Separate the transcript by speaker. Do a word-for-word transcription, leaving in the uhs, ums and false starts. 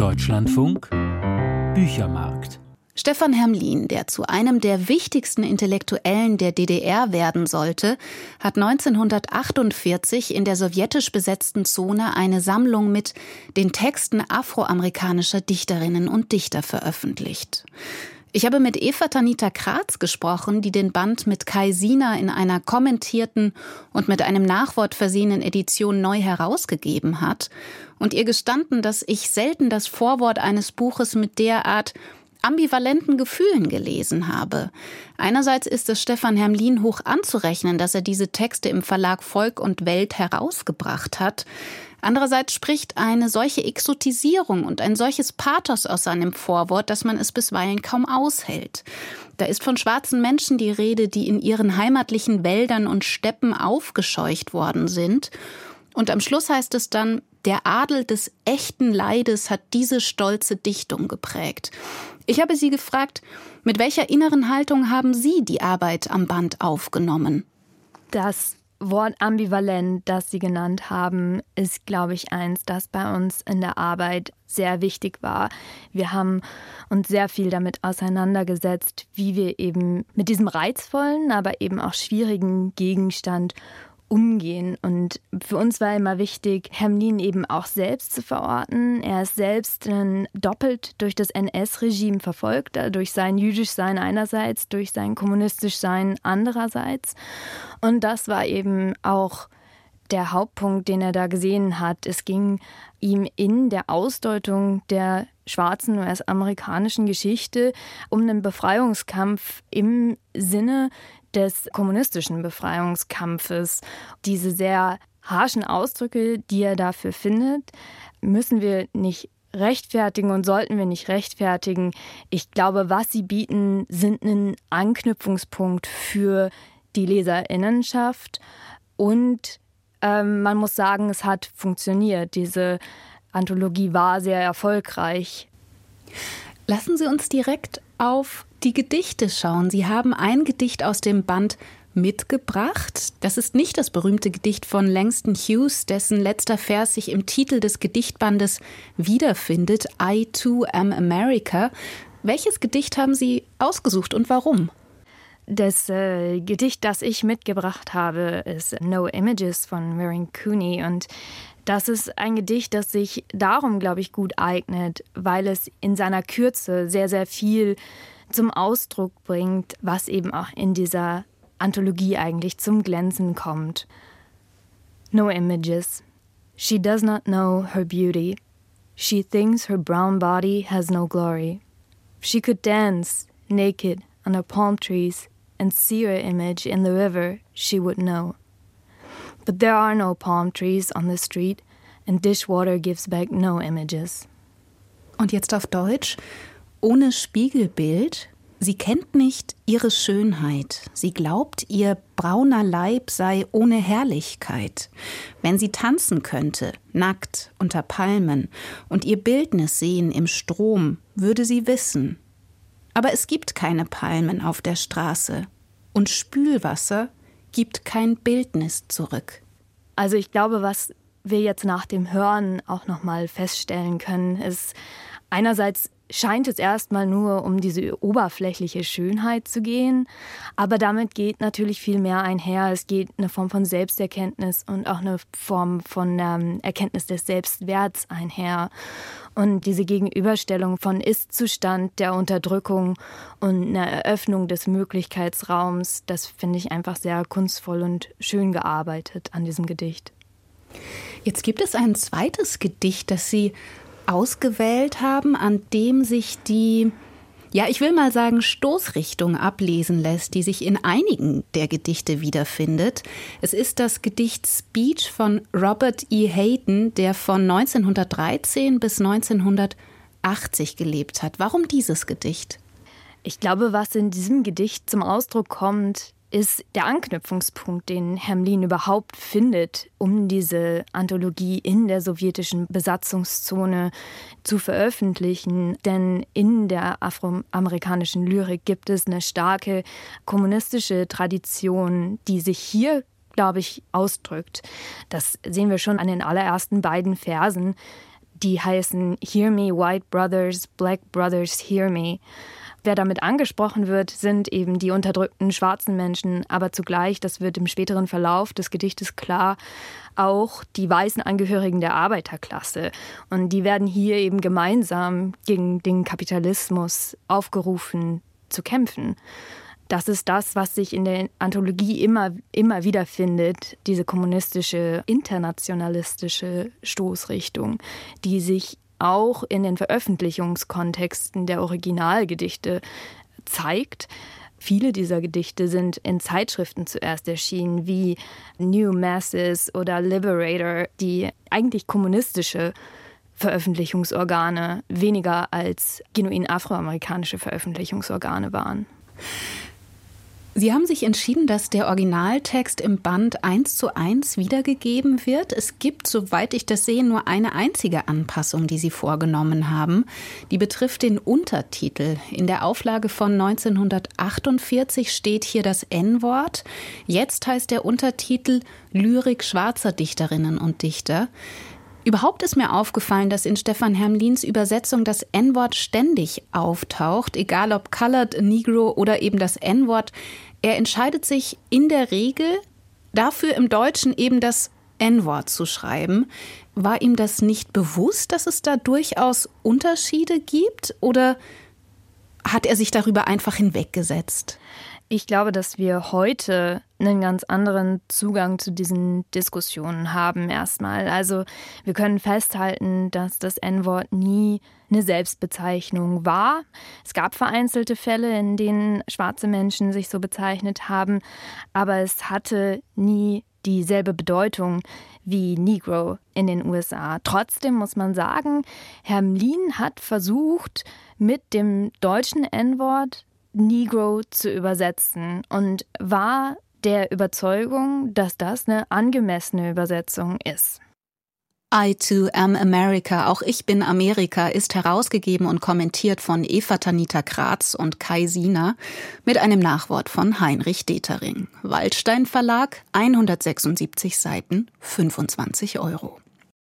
Speaker 1: Deutschlandfunk Büchermarkt.
Speaker 2: Stefan Hermlin, der zu einem der wichtigsten Intellektuellen der D D R werden sollte, hat neunzehnhundertachtundvierzig in der sowjetisch besetzten Zone eine Sammlung mit den Texten afroamerikanischer Dichterinnen und Dichter veröffentlicht. Ich habe mit Eva Tanita Kratz gesprochen, die den Band mit Kai Siener in einer kommentierten und mit einem Nachwort versehenen Edition neu herausgegeben hat, und ihr gestanden, dass ich selten das Vorwort eines Buches mit derart ambivalenten Gefühlen gelesen habe. Einerseits ist es Stefan Hermlin hoch anzurechnen, dass er diese Texte im Verlag Volk und Welt herausgebracht hat. Andererseits spricht eine solche Exotisierung und ein solches Pathos aus seinem Vorwort, dass man es bisweilen kaum aushält. Da ist von schwarzen Menschen die Rede, die in ihren heimatlichen Wäldern und Steppen aufgescheucht worden sind. Und am Schluss heißt es dann, der Adel des echten Leides hat diese stolze Dichtung geprägt. Ich habe Sie gefragt, mit welcher inneren Haltung haben Sie die Arbeit am Band aufgenommen?
Speaker 3: Das Wort ambivalent, das Sie genannt haben, ist, glaube ich, eins, das bei uns in der Arbeit sehr wichtig war. Wir haben uns sehr viel damit auseinandergesetzt, wie wir eben mit diesem reizvollen, aber eben auch schwierigen Gegenstand umgehen. Und für uns war immer wichtig, Hermlin eben auch selbst zu verorten. Er ist selbst äh, doppelt durch das N S-Regime verfolgt, durch sein Jüdischsein einerseits, durch sein Kommunistischsein andererseits. Und das war eben auch der Hauptpunkt, den er da gesehen hat. Es ging ihm in der Ausdeutung der schwarzen U S-amerikanischen Geschichte um einen Befreiungskampf im Sinne des kommunistischen Befreiungskampfes. Diese sehr harschen Ausdrücke, die er dafür findet, müssen wir nicht rechtfertigen und sollten wir nicht rechtfertigen. Ich glaube, was sie bieten, sind ein Anknüpfungspunkt für die Leserinnenschaft. Und ähm, man muss sagen, es hat funktioniert. Diese Anthologie war sehr erfolgreich.
Speaker 2: Lassen Sie uns direkt auf die Gedichte schauen. Sie haben ein Gedicht aus dem Band mitgebracht. Das ist nicht das berühmte Gedicht von Langston Hughes, dessen letzter Vers sich im Titel des Gedichtbandes wiederfindet, I Too Am America. Welches Gedicht haben Sie ausgesucht und warum?
Speaker 3: Das äh, Gedicht, das ich mitgebracht habe, ist No Images von Maren Cooney, und das ist ein Gedicht, das sich darum, glaube ich, gut eignet, weil es in seiner Kürze sehr, sehr viel zum Ausdruck bringt, was eben auch in dieser Anthologie eigentlich zum Glänzen kommt. No images. She does not know her beauty. She thinks her brown body has no glory. She could dance naked under palm trees and see her image in the river, she would know. But there are no palm trees on the street, and dishwater gives back no images.
Speaker 2: Und jetzt auf Deutsch. Ohne Spiegelbild. Sie kennt nicht ihre Schönheit. Sie glaubt, ihr brauner Leib sei ohne Herrlichkeit. Wenn sie tanzen könnte, nackt unter Palmen, und ihr Bildnis sehen im Strom, würde sie wissen. Aber es gibt keine Palmen auf der Straße. Und Spülwasser gibt kein Bildnis zurück.
Speaker 3: Also ich glaube, was wir jetzt nach dem Hören auch noch mal feststellen können, ist, einerseits scheint es erstmal nur um diese oberflächliche Schönheit zu gehen, aber damit geht natürlich viel mehr einher. Es geht eine Form von Selbsterkenntnis und auch eine Form von ähm, Erkenntnis des Selbstwerts einher. Und diese Gegenüberstellung von Ist-Zustand, der Unterdrückung und einer Eröffnung des Möglichkeitsraums, das finde ich einfach sehr kunstvoll und schön gearbeitet an diesem Gedicht.
Speaker 2: Jetzt gibt es ein zweites Gedicht, das Sie ausgewählt haben, an dem sich die, ja, ich will mal sagen, Stoßrichtung ablesen lässt, die sich in einigen der Gedichte wiederfindet. Es ist das Gedicht Speech von Robert E. Hayden, der von neunzehnhundertdreizehn bis neunzehnhundertachtzig gelebt hat. Warum dieses Gedicht?
Speaker 3: Ich glaube, was in diesem Gedicht zum Ausdruck kommt, ist der Anknüpfungspunkt, den Hermlin überhaupt findet, um diese Anthologie in der sowjetischen Besatzungszone zu veröffentlichen. Denn in der afroamerikanischen Lyrik gibt es eine starke kommunistische Tradition, die sich hier, glaube ich, ausdrückt. Das sehen wir schon an den allerersten beiden Versen. die heißen Hear Me, White Brothers, Black Brothers, Hear Me. Wer damit angesprochen wird, sind eben die unterdrückten schwarzen Menschen, aber zugleich, das wird im späteren Verlauf des Gedichtes klar, auch die weißen Angehörigen der Arbeiterklasse. Und die werden hier eben gemeinsam gegen den Kapitalismus aufgerufen zu kämpfen. Das ist das, was sich in der Anthologie immer, immer wieder findet, diese kommunistische, internationalistische Stoßrichtung, die sich auch in den Veröffentlichungskontexten der Originalgedichte zeigt. Viele dieser Gedichte sind in Zeitschriften zuerst erschienen, wie New Masses oder Liberator, die eigentlich kommunistische Veröffentlichungsorgane weniger als genuin afroamerikanische Veröffentlichungsorgane waren.
Speaker 2: Sie haben sich entschieden, dass der Originaltext im Band eins zu eins wiedergegeben wird. Es gibt, soweit ich das sehe, nur eine einzige Anpassung, die Sie vorgenommen haben. Die betrifft den Untertitel. In der Auflage von neunzehnhundertachtundvierzig steht hier das En-Wort. Jetzt heißt der Untertitel Lyrik schwarzer Dichterinnen und Dichter. Überhaupt ist mir aufgefallen, dass in Stefan Hermlins Übersetzung das En-Wort ständig auftaucht, egal ob Colored, Negro oder eben das En-Wort. Er entscheidet sich in der Regel dafür, im Deutschen eben das En-Wort zu schreiben. War ihm das nicht bewusst, dass es da durchaus Unterschiede gibt, oder hat er sich darüber einfach hinweggesetzt?
Speaker 3: Ich glaube, dass wir heute einen ganz anderen Zugang zu diesen Diskussionen haben erstmal. Also wir können festhalten, dass das En-Wort nie eine Selbstbezeichnung war. Es gab vereinzelte Fälle, in denen schwarze Menschen sich so bezeichnet haben, aber es hatte nie dieselbe Bedeutung wie Negro in den U S A. Trotzdem muss man sagen, Hermlin hat versucht, mit dem deutschen En-Wort Negro zu übersetzen und war der Überzeugung, dass das eine angemessene Übersetzung ist.
Speaker 2: I Too Am America, auch ich bin Amerika, ist herausgegeben und kommentiert von Eva Tanita Kratz und Kai Siener mit einem Nachwort von Heinrich Detering. Waldstein Verlag, hundertsechsundsiebzig Seiten, fünfundzwanzig Euro.